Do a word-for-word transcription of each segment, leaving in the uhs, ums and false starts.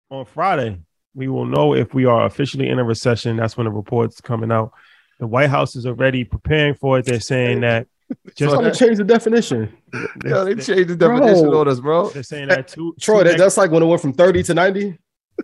on Friday, we will know if we are officially in a recession. That's when the report's coming out. The White House is already preparing for it. They're saying that just Trying to change the definition. They, Yo, they changed the definition bro. on us, bro. They're saying that two. Troy, two that, that's like when it went from thirty to ninety.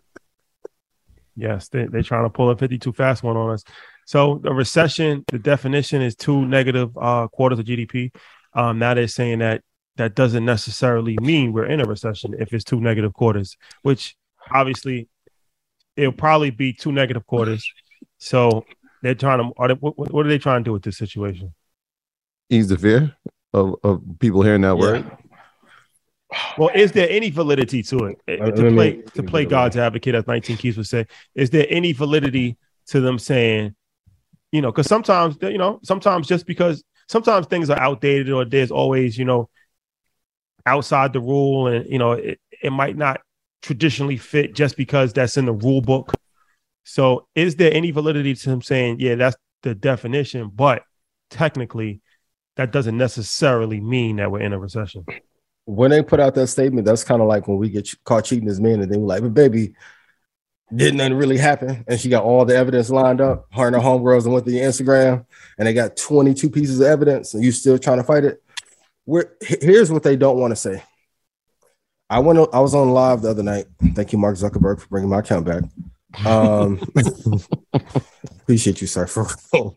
Yes, they, they're trying to pull a fifty-two fast one on us. So the recession, the definition is two negative uh, quarters of G D P. Um, now they're saying that that doesn't necessarily mean we're in a recession if it's two negative quarters, which obviously it'll probably be two negative quarters. So they're trying to, are they, what, what are they trying to do with this situation? Ease the fear of, of people hearing that yeah. word. Well, is there any validity to it? I, to play me, to play God's advocate, as nineteen Keys would say, is there any validity to them saying, you know, because sometimes, you know, sometimes just because sometimes things are outdated or there's always, you know, outside the rule and, you know, it, it might not traditionally fit just because that's in the rule book. So is there any validity to him saying, yeah, that's the definition, but technically that doesn't necessarily mean that we're in a recession? When they put out that statement, that's kind of like when we get caught cheating as men and they were like, but baby, didn't nothing really happen. And she got all the evidence lined up. Her and her homegirls and went to the Instagram and they got twenty-two pieces of evidence and you still trying to fight it. We're, here's what they don't want to say. I went. I was on live the other night. Thank you, Mark Zuckerberg, for bringing my account back. Um, appreciate you, sir. For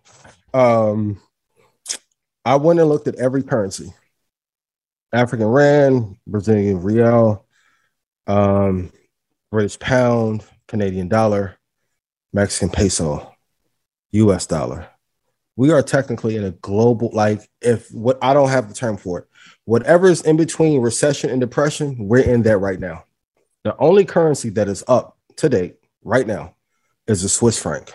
um, I went and looked at every currency: African rand, Brazilian real, um, British pound, Canadian dollar, Mexican peso, U S dollar. We are technically in a global, like, if what I don't have the term for it, whatever is in between recession and depression, we're in that right now. The only currency that is up to date right now is the Swiss franc.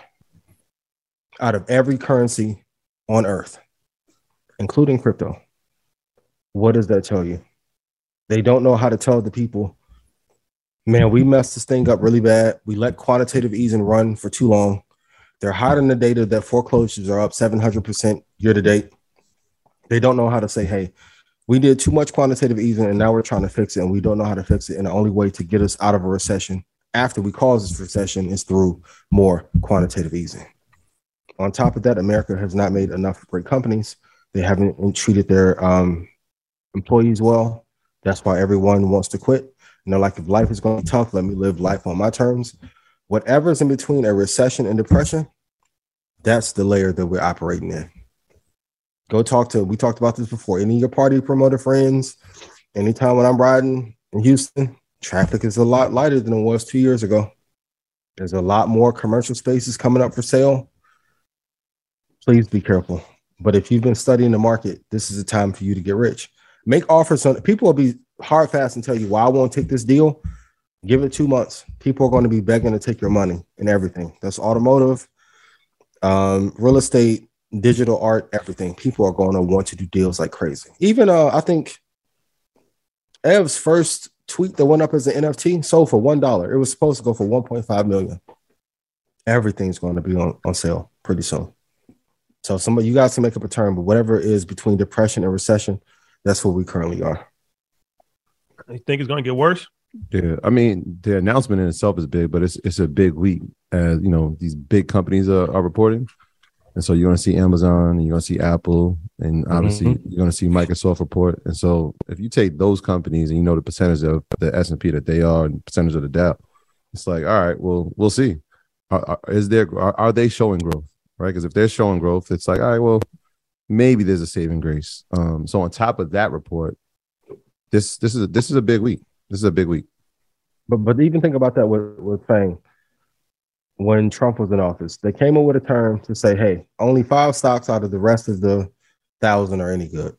Out of every currency on earth, including crypto, what does that tell you? They don't know how to tell the people, man, we messed this thing up really bad. We let quantitative easing run for too long. They're hiding the data that foreclosures are up seven hundred percent year to date. They don't know how to say, hey, we did too much quantitative easing and now we're trying to fix it and we don't know how to fix it. And the only way to get us out of a recession after we cause this recession is through more quantitative easing. On top of that, America has not made enough great companies. They haven't treated their um, employees well. That's why everyone wants to quit. You know, like, if life is going to be tough, let me live life on my terms. Whatever's in between a recession and depression, that's the layer that we're operating in. Go talk to, we talked about this before, any of your party promoter friends. Anytime when I'm riding in Houston, traffic is a lot lighter than it was two years ago. There's a lot more commercial spaces coming up for sale. Please be careful. But if you've been studying the market, this is the time for you to get rich. Make offers on, people will be hard fast and tell you, well, I won't take this deal. Give it two months. People are going to be begging to take your money and everything. That's automotive, um, real estate, digital art, everything. People are going to want to do deals like crazy. Even uh, I think Ev's first tweet that went up as an N F T sold for one dollar. It was supposed to go for one point five million. Everything's going to be on, on sale pretty soon. So somebody, you guys can make up a term, but whatever it is between depression and recession, that's where we currently are. You think it's going to get worse? Yeah, I mean, the announcement in itself is big, but it's it's a big week as, you know, these big companies are, are reporting. And so you're going to see Amazon, and you're going to see Apple, and obviously mm-hmm. you're going to see Microsoft report. And so if you take those companies and you know the percentage of the S and P that they are and percentage of the Dow, it's like, all right, well, we'll see. Are, are, is there, are, are they showing growth, right? Because if they're showing growth, it's like, all right, well, maybe there's a saving grace. Um, so on top of that report, this this is a, this is a big week. This is a big week. But but even think about that with, with Fang. When Trump was in office, they came up with a term to say, hey, only five stocks out of the rest of the thousand are any good.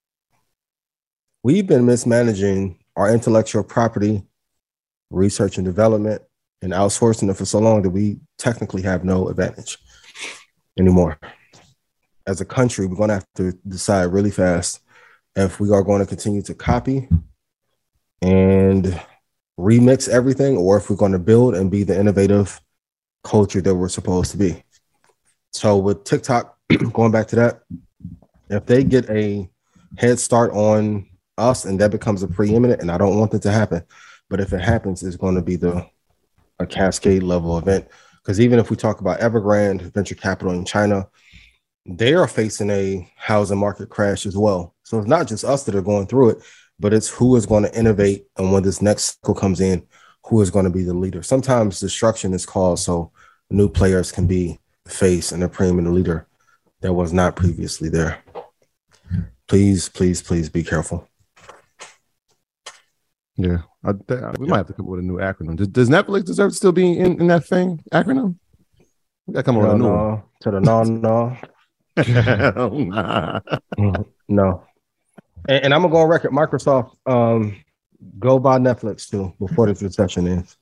We've been mismanaging our intellectual property, research and development, and outsourcing it for so long that we technically have no advantage anymore. As a country, we're going to have to decide really fast if we are going to continue to copy and remix everything, or if we're going to build and be the innovative culture that we're supposed to be. So with TikTok, going back to that, if they get a head start on us and that becomes a preeminent, and I don't want that to happen, but if it happens, it's going to be the a cascade level event. Because even if we talk about Evergrande venture capital in China, they are facing a housing market crash as well. So it's not just us that are going through it, but it's who is going to innovate. And when this next cycle comes in, who is going to be the leader? Sometimes destruction is caused so new players can be the face and the premium and the leader that was not previously there. Please, please, please be careful. Yeah, I, we might have to come up with a new acronym. Does, does Netflix deserve to still be in, in that thing acronym? We gotta come up with a new no, one. To the no, no. nah. No. And, and I'm gonna go on record. Microsoft, um, go buy Netflix too before this recession ends.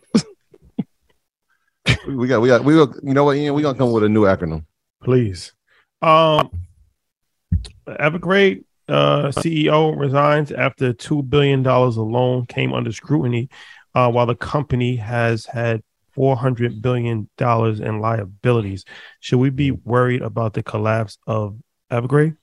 we got, we got, we got. You know what, Ian? We gonna come up with a new acronym, please. Um, Evergrande uh, C E O resigns after two billion dollars of loan came under scrutiny, uh, while the company has had four hundred billion dollars in liabilities. Should we be worried about the collapse of Evergrande?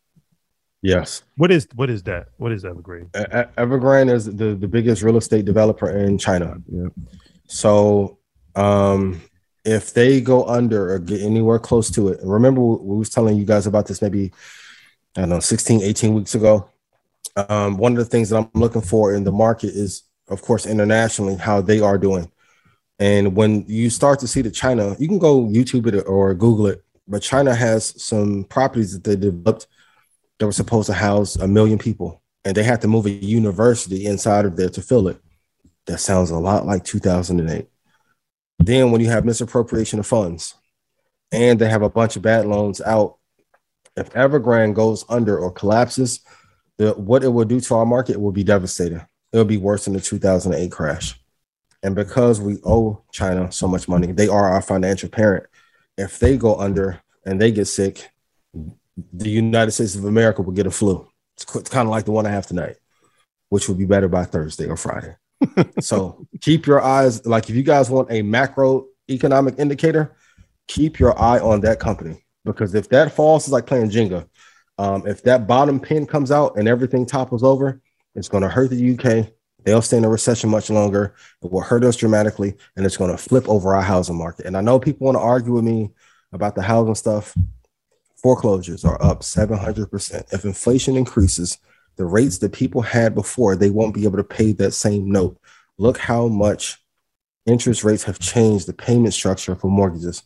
Yes. What is what is that? What is Evergrande? Evergrande is the, the biggest real estate developer in China. Yeah. So um, if they go under or get anywhere close to it, remember we was telling you guys about this maybe, I don't know, sixteen, eighteen weeks ago. Um, one of the things that I'm looking for in the market is, of course, internationally, how they are doing. And when you start to see that China, you can go YouTube it or Google it, but China has some properties that they developed that were supposed to house a million people, and they had to move a university inside of there to fill it. That sounds a lot like two thousand eight. Then when you have misappropriation of funds and they have a bunch of bad loans out, if Evergrande goes under or collapses, the, what it will do to our market will be devastating. It'll be worse than the two thousand eight crash. And because we owe China so much money, they are our financial parent. If they go under and they get sick, the United States of America will get a flu. It's kind of like the one I have tonight, which will be better by Thursday or Friday. So keep your eyes, like if you guys want a macroeconomic indicator, keep your eye on that company. Because if that falls, it's like playing Jenga. Um, if that bottom pin comes out and everything topples over, it's going to hurt the U K. They'll stay in a recession much longer. It will hurt us dramatically, and it's going to flip over our housing market. And I know people want to argue with me about the housing stuff. Foreclosures are up seven hundred percent. If inflation increases, the rates that people had before, they won't be able to pay that same note. Look how much interest rates have changed the payment structure for mortgages.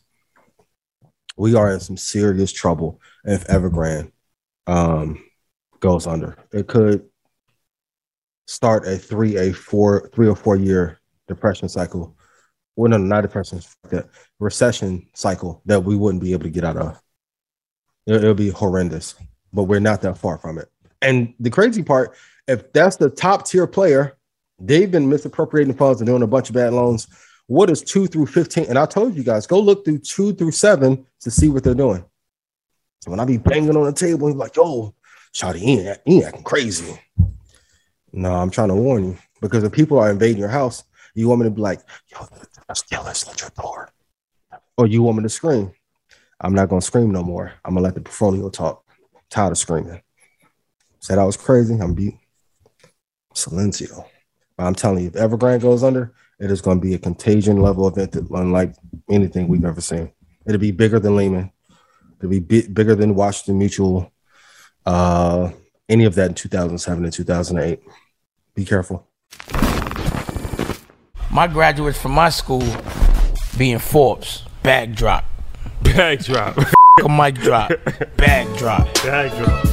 We are in some serious trouble if Evergrande um, goes under. It could start a three, a four, three or four year depression cycle. Well, no, not depression, that recession cycle that we wouldn't be able to get out of. It, it'll be horrendous, but we're not that far from it. And the crazy part, if that's the top tier player, they've been misappropriating funds and doing a bunch of bad loans. What is two through fifteen? And I told you guys, go look through two through seven to see what they're doing. So when I be banging on the table, he's like, yo, Shawty, he ain't, he ain't acting crazy. No, I'm trying to warn you, because if people are invading your house, you want me to be like, yo, let's kill us at your door. Or you want me to scream. I'm not going to scream no more. I'm going to let the portfolio talk. I'm tired of screaming. Said I was crazy. I'm beat. Silencio. But I'm telling you, if Evergrande goes under, it is going to be a contagion level event that unlike anything we've ever seen. It'll be bigger than Lehman. It'll be bit bigger than Washington Mutual. Uh, any of that in two thousand seven and two thousand eight. Be careful. My graduates from my school being Forbes. Bag drop. Bag drop. A mic drop. Bag drop. Bag drop.